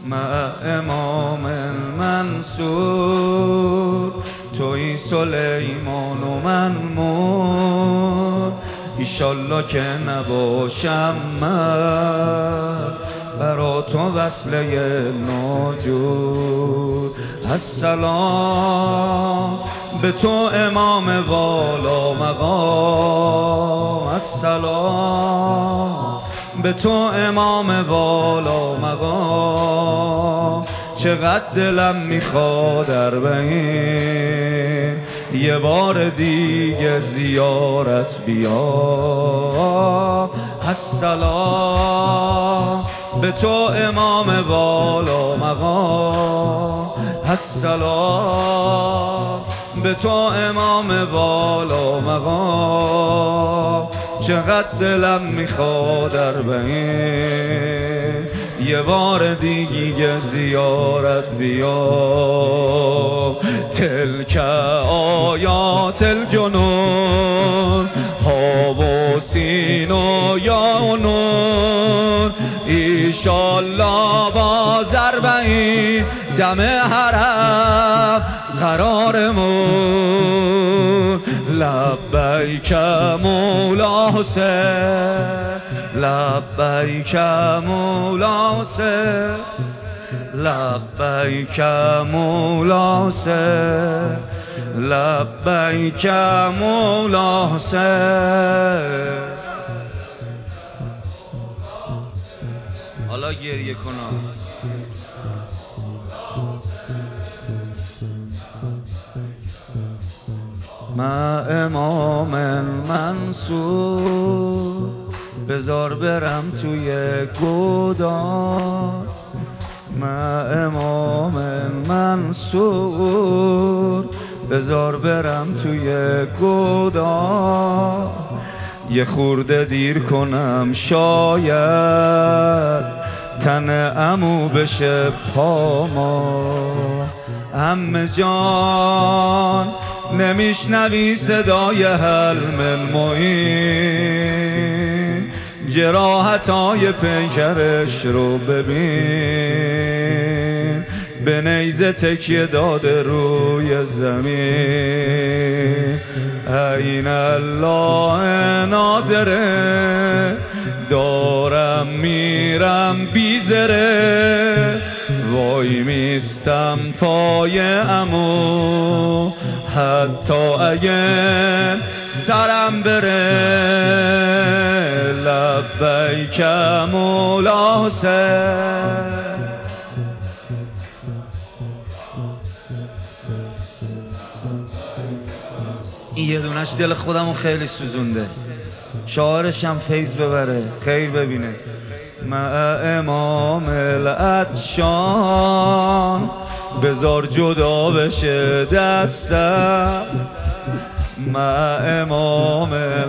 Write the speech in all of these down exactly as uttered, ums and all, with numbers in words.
مع امام منصور، توی سلیمان و من مور. ایشالله که نباشم من برا تو وصله ناجور. السلام به تو امام والا مقام، السلام به تو امام والا مقام. چقدر دلم میخواد اربعین یه بار دیگه زیارت بیا. السلام به تو امام والا مقام، السلام به تو امام والا مقام. چقدر دلم میخواد اربعین یه بار دیگه زیارت بیا. تلک آیات الجنون ها و سین و یا نون. ایشالله باز اربعین دم حرم قرارمون. لبیک مولا حسین، لبیک مولا حسین، لبیک مولا حسین، لبیک مولا حسین. حالا گریه کنم. مع امام منصور، بذار برم توی گودان. مع امام منصور، بذار برم توی گودان. یه خورده دیر کنم شاید تن عمو بشه پاما. عمه جان نمیشنوی صدای حلم المعین، جراحتای پیکرش رو ببین. به نیزه تکیه داده روی زمین. این الله ناظره، دارم میرم بیزره. وای میستم پای عمو حتی اگه سرم بره. لبیک مولا حسین. این یه دونش دل خودمو خیلی سوزونده، شعارشم فیض ببره خیر ببینه. مع امام العطشان، بذار جدا بشه دستم. مع امام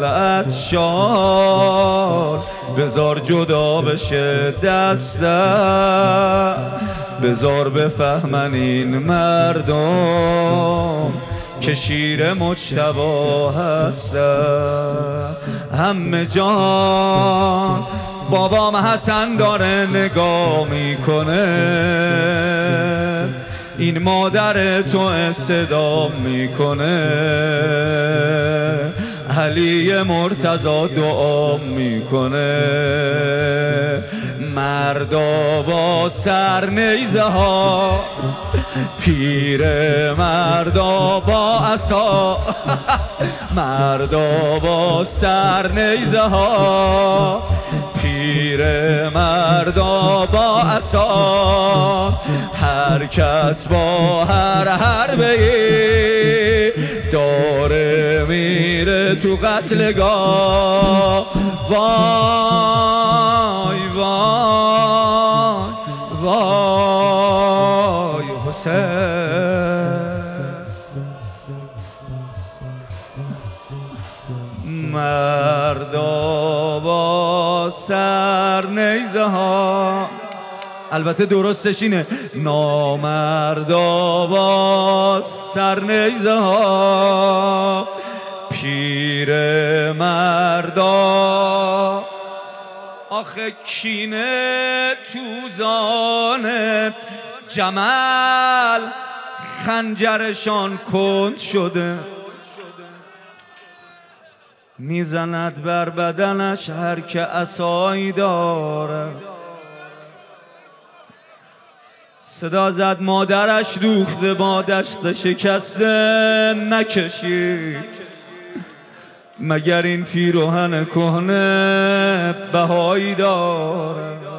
العطشان، بذار جدا بشه دستم. بذار بفهمن این مردم که شیر مجتبی هستم. همه جان بابام حسن داره نگاه میکنه، این مادر تو صدا میکنه. علی مرتضی دعا میکنه. مردا با سر نیزه ها، پیر مردا با عصا. مردا با سر نیزه ها، پیر مردا با عصا. هر کس با هر حربه‌ای داره میره تو قتلگاه. وای وای وای حسین. مردا با سر نیزه ها، البته درستش اینه نامردا با سر نیزه ها، پیر مردا. آخه کینه توزانه جمل خنجرشان کند شده، میزند بر بدنش هر که عصایی داره. صدا زد مادرش دوخته با دست شکسته، نکشید مگر این پیراهن کهنه بهایی داره.